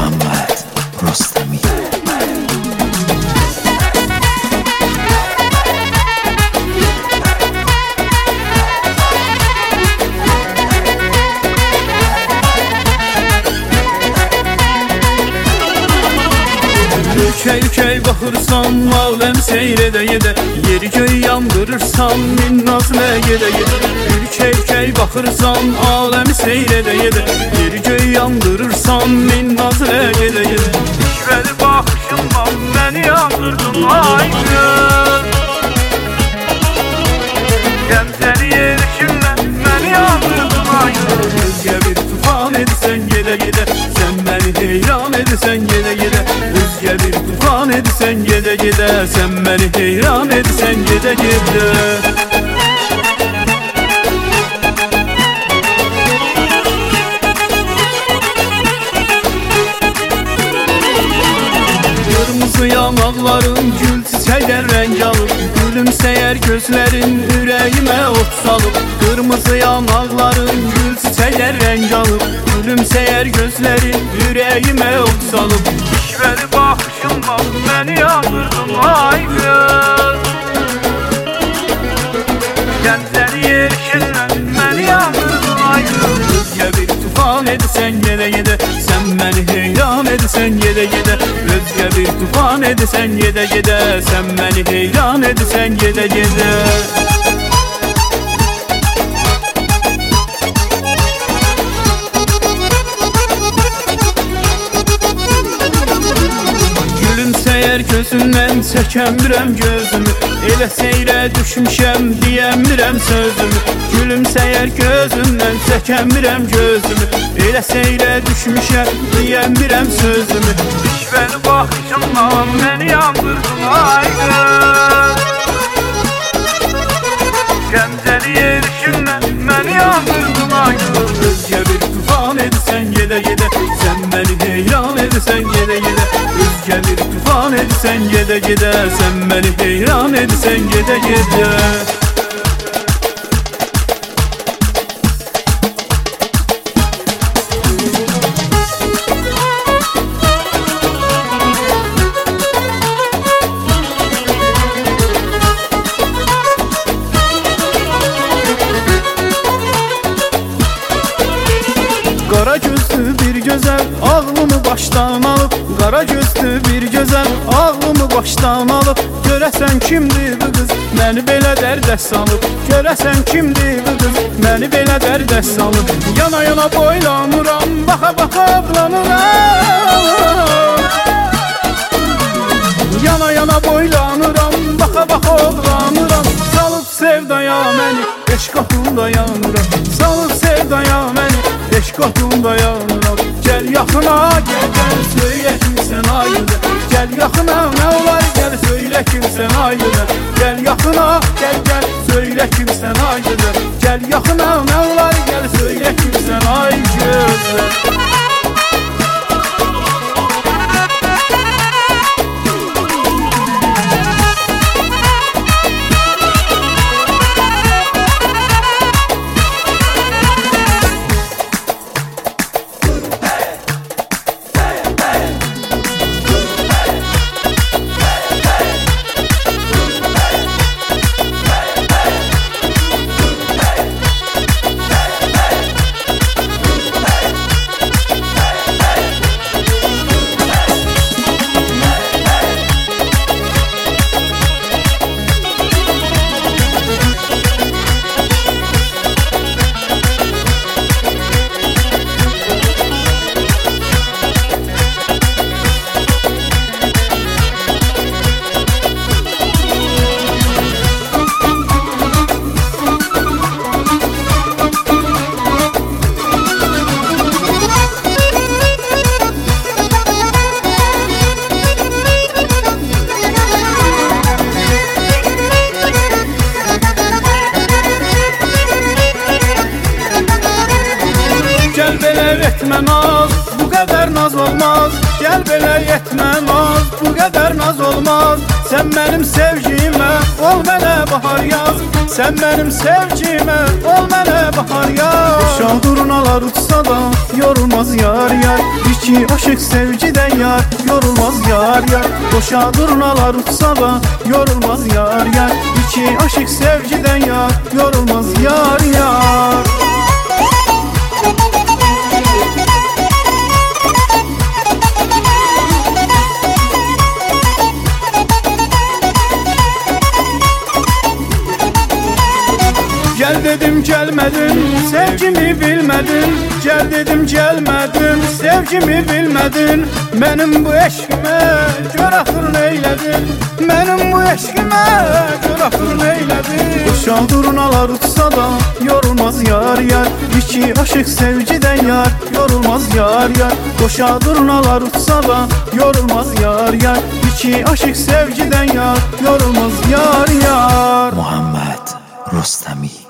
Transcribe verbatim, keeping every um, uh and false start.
محمد رستمی. Ülkey ülkey baxırsan, aləm seyr edə edə, yeri göy yandırırsan, minnaz nə gedə gedə. Ülkey ülkey baxırsan, aləm seyr edə edə, yeri göy yandırırsan, minnaz nə gedə gedə. İşvəli baxışınla məni yandırdın ay göz, gəmsəli yerişinlə məni yandırdın ay göz. Özgə bir tufan edirsən gedə gedə, sən məni heyran edirsən gedə gedə. Özgə bir tufan edirsən gedə gedə, sən məni heyran edirsən gedə gedə. Qırmızı yanaqların gül çiçəklər rəng alıb, gülümsəyər gözlərin ürəyimə ot salıb. Qırmızı yanaqların gül çiçəklər rəng alıb, gülümsəyər gözlərin ürəyimə ot salıb. İşvəli baxışınla məni yandırdın ay göz, gəmsəli yerişinlə məni yandırdın ay göz. Özgə bir tufan edirsən gedə gedə, sən məni heyran edirsən gedə gedə. Özgə bir tufan edirsən gedə gedə, sən məni heyran edirsən gedə gedə. Gülümsəyər gözündən çəkəmirəm gözümü, elə seyrə düşmüşəm deyəmirəm sözümü. Gülümsəyər gözündən çəkəmirəm gözümü, elə seyrə düşmüşəm deyəmirəm sözümü. İşvəli baxışınla məni yandırdın ay göz, gəmsəli yerişinlə məni yandırdın ay göz. Özgə bir tufan edirsən gedə gedə, sən məni heyran edirsən gedə gedə. Özgə bir tufan edirsən gedə gedə, sən məni heyran edirsən gedə gedə. Qara gözlü bir gözəl ağlımı başdan alıb, qara gözlü bir gözəl ağlımı başdan alıb. Görəsən kimdir bu qız, məni belə dərdə salıb. Görəsən kimdir bu qız, məni belə dərdə salıb. Yana yana boylanıram, baxa baxa ablanıram. Yana yana boylanıram, baxa baxa ablanıram. Salıb sevdaya məni, eşq otunda yanıram. Salıb sevdaya məni, eşq otunda yanıram. Gəl yaxına, gəl gəl söylə kimsən ayrıdır. Gəl yaxına, nə olar gəl söylə kimsən ayrıdır. Gəl yaxına, gəl gəl söylə kimsən ayrıdır. Gəl yaxına, nə olar gəl söylə kimsən ayrıdır. etmə naz, bu qədər naz olmaz. Gəl belə etmə naz, bu qədər naz olmaz. Sən mənim sevgimə, ol mənə bahar yaz. Sən mənim sevgimə, ol mənə bahar yaz. Şah durnalar utsa da, yorulmaz yar yar. Bir İki aşık sevgiden yar, yorulmaz yar yar. Boşa durnalar uçsa da yorulmaz yar yar. İki aşık sevgiden yar, yorulmaz yar yar. Gel dedim gelmedin, sevgimi bilmedin. Gel dedim gelmedin, sevgimi bilmedin. Benim bu eşkime göre hır neyledin? Benim bu eşkime göre hır neyledin? Boşa durnalar uçsa da yorulmaz yar yar. İki aşık sevgiden yar, yorulmaz yar yar. Boşa durnalar uçsa da yorulmaz yar yar. İki aşık sevgiden yar, yorulmaz yar yar. Muhammed Rostami.